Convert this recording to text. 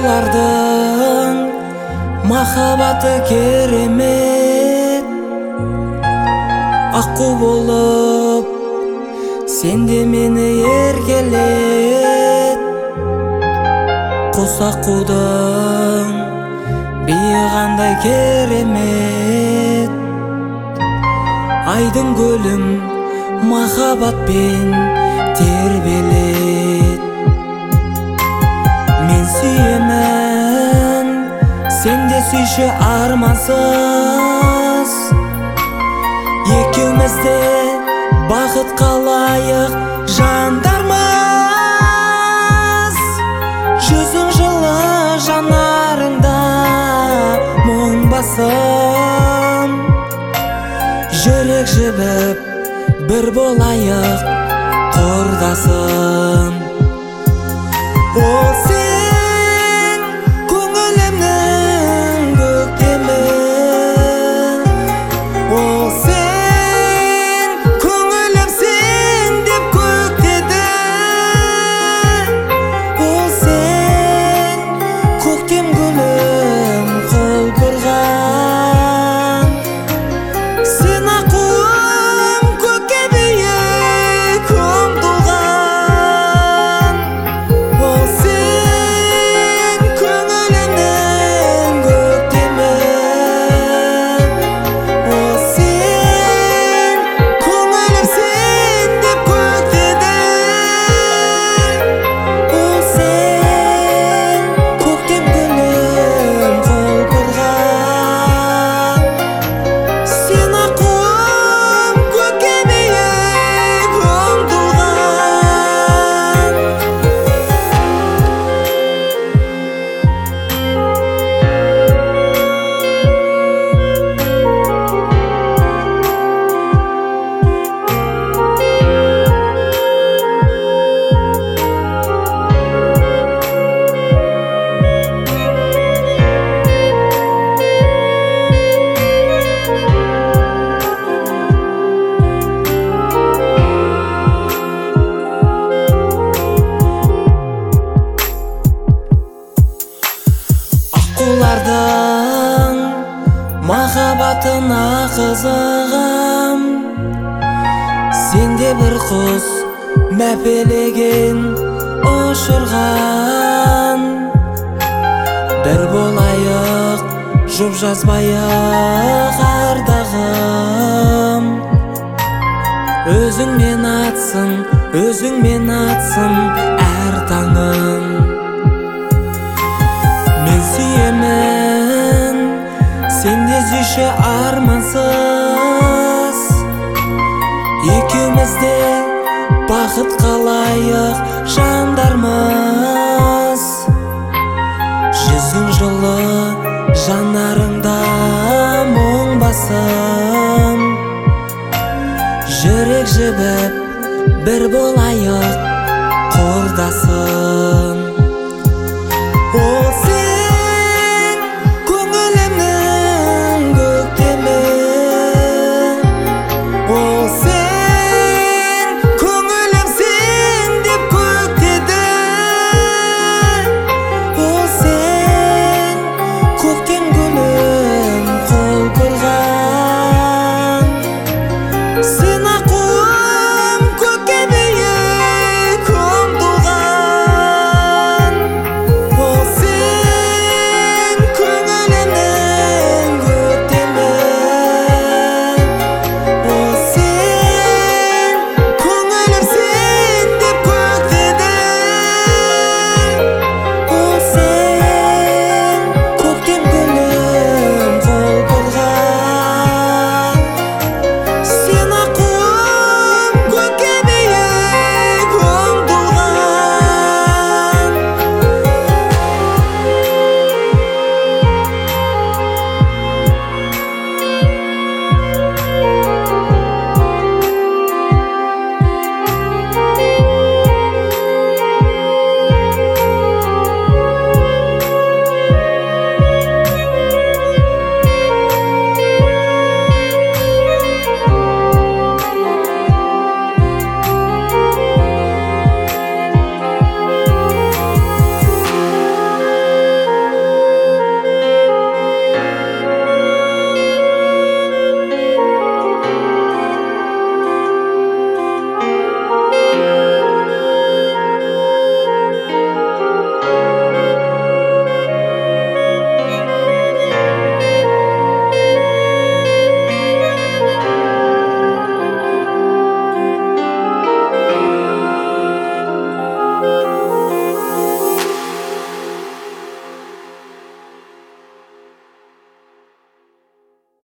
Акқулардын махабаты керемет, акқу болуп сенде мени эркелет. Кус аккудун бийи кандай керемет, айдын көлүм махабатпен тербелет. Мен сүйөмүн сенде сүйшү армансыз, экөөбүздө бакытка ылайык жандармыз. Жүзүң жылы жанарыңда мұң басым, жүрек жібіп бір болайық құрдасым. Ол сен көңілімнің көктемі, ол сен көңілімсің деп көктеді. Ол сен көктем гүлім құлпырған, сен аққуым көкке биік ұмтылған. Ол сен көңілімнің көктемі, ол сен көңілімсің деп көктеді. Ол сен көктем гүлім құлпырған, сен аққуым көкке биік ұмтылған. Акқулардын махабатына қызығам, сенде бір құс мәпелеген ұшырған. Бір болайық жұп жазбайық ардағым, өзіңмен атсын әр таңым. Мен сүйемін сенде сүйші армансыз, екеумізде бақытқа лайық жандармыз. Жүзің жылы жанарыңда мұң басым, жүрек жібіп бір болайық